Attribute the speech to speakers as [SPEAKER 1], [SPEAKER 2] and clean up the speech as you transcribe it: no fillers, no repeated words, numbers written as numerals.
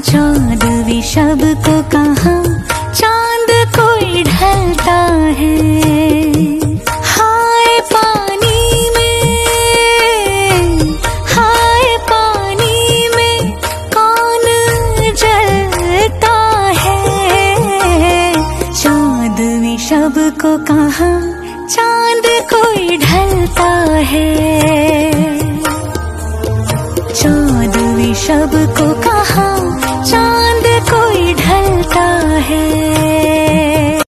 [SPEAKER 1] चौदहवीं शब को कहाँ चांद कोई ढलता है। हाय पानी में कौन जलता है। चौदहवीं शब को कहाँ चांद कोई ढलता है। चौदहवीं शब को कहाँ